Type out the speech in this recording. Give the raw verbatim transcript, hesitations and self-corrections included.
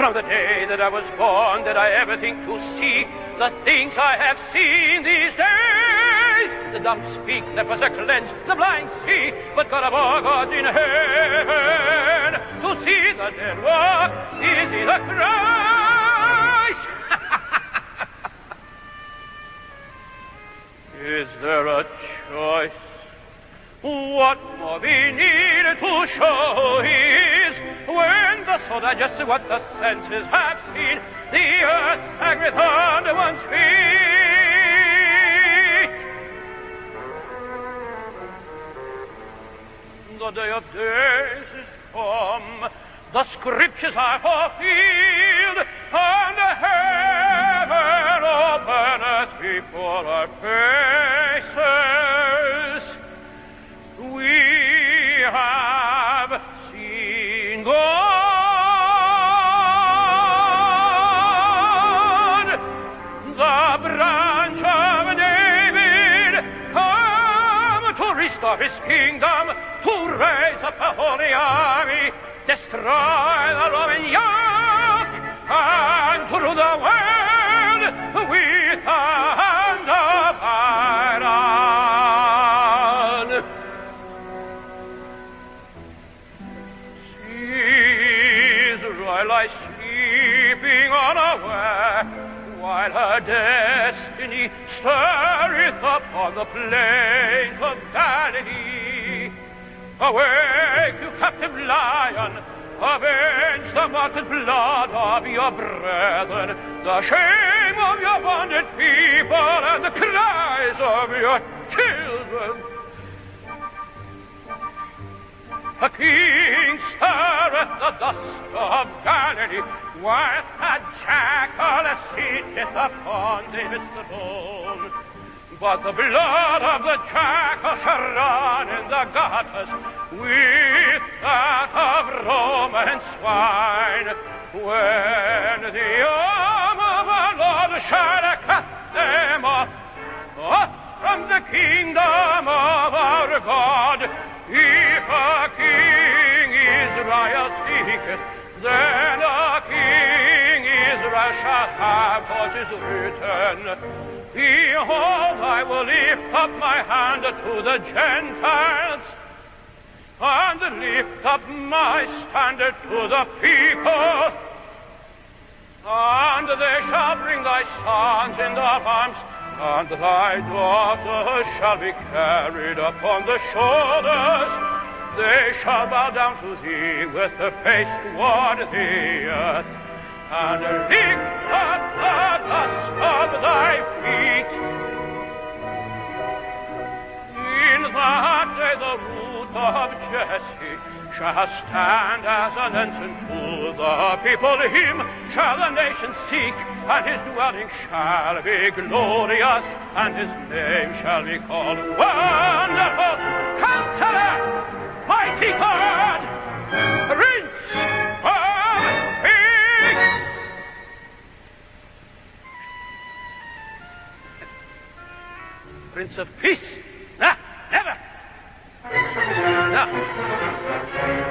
From the day that I was born, did I ever think to see the things I have seen these days? The dumb speak, the lepers are cleansed, the blind see, but God of all gods in heaven, to see the dead walk, is he the Christ? Is there a choice? What more we need to show is, when the soul digests what the senses have seen, the earth aggreth under one's feet. The day of days is come, the scriptures are fulfilled, and heaven openeth before our faces. We have seen God, the branch of David, come to restore his kingdom, to raise up a holy army, destroy the Roman yoke, and to rule the world with a hand of iron. Israel lies sleeping unaware, while her destiny stirreth upon the plains of Galilee. Awake, you captive lion, avenge the martyred blood of your brethren, the shame of your bonded people, and the cries of your children. A king stirreth the dust of Galilee, whilst a jackal sitteth upon David's throne. But the blood of the jackal shall run in the gutters with that of Roman swine, when the arm of our Lord shall cut them off, off from the kingdom of our God. If a king Israel seeketh, then a king Israel shall have what is written. Behold, I will lift up my hand to the Gentiles, and lift up my standard to the people. And they shall bring thy sons in their arms, and thy daughters shall be carried upon the shoulders. They shall bow down to thee with the face toward the earth, and lift up the dust of thy feet. In that day the root of Jesse shall stand as an ensign to the people. Him shall the nation seek, and his dwelling shall be glorious, and his name shall be called Wonderful Counselor, Mighty God, Prince of Peace. Prince of Peace? Ah, never! No.